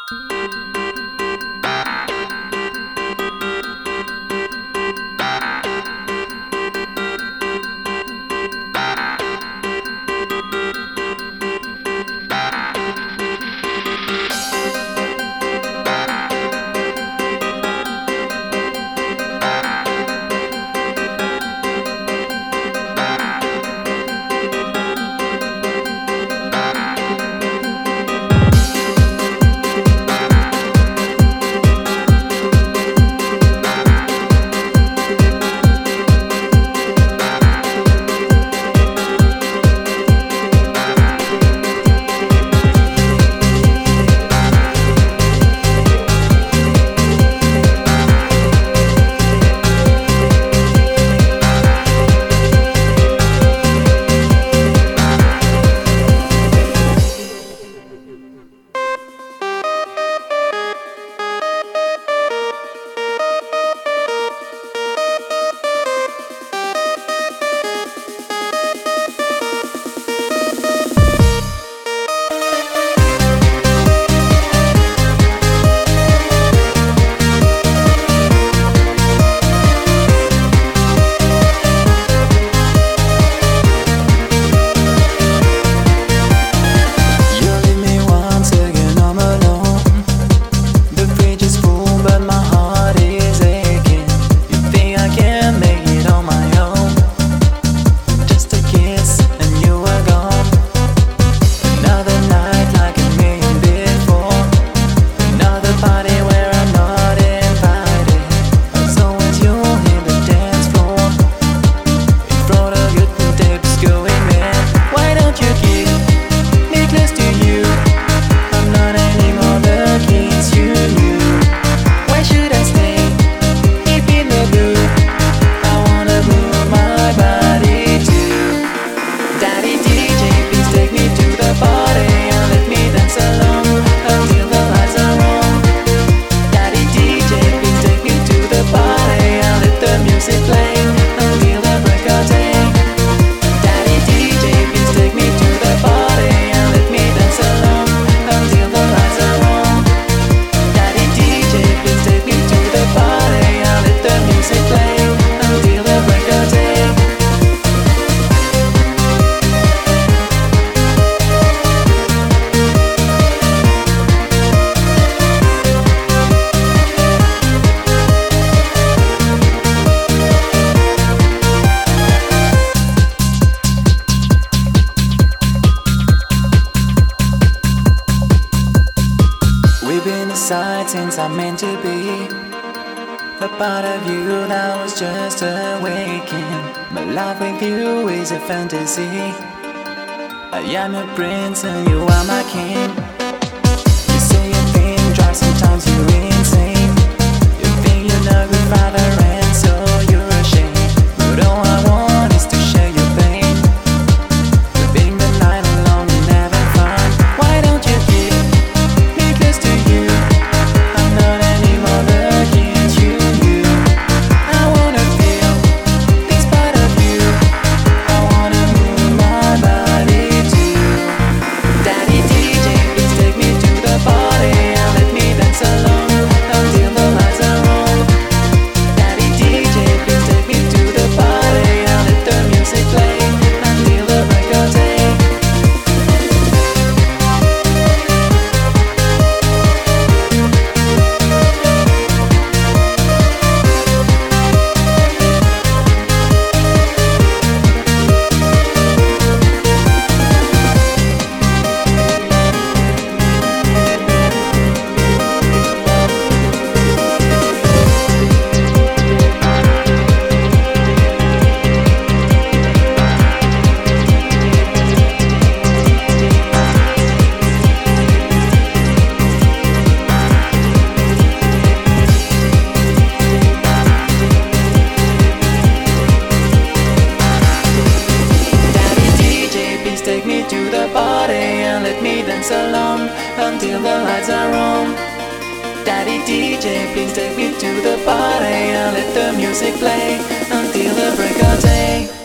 Since I'm meant to be the part of you that was just awakened. My life with you is a fantasy. I am a prince and you are my king. You say a thing, drive, sometimes you're insane. You think you're not good father and so you're ashamed. But all I want is to share your pain. We've been the night alone and having fun. Why don't you give me close to you? I'm not anymore against you. I wanna feel this part of you. I wanna move my body too. Daddy DJ, please take me to the party and let me dance alone until the lights are on. Daddy DJ, please take me to the party and let the music play until the break of day. Take me to the party and let me dance alone until the lights are on. Daddy DJ, please take me to the party and let the music play until the break of day.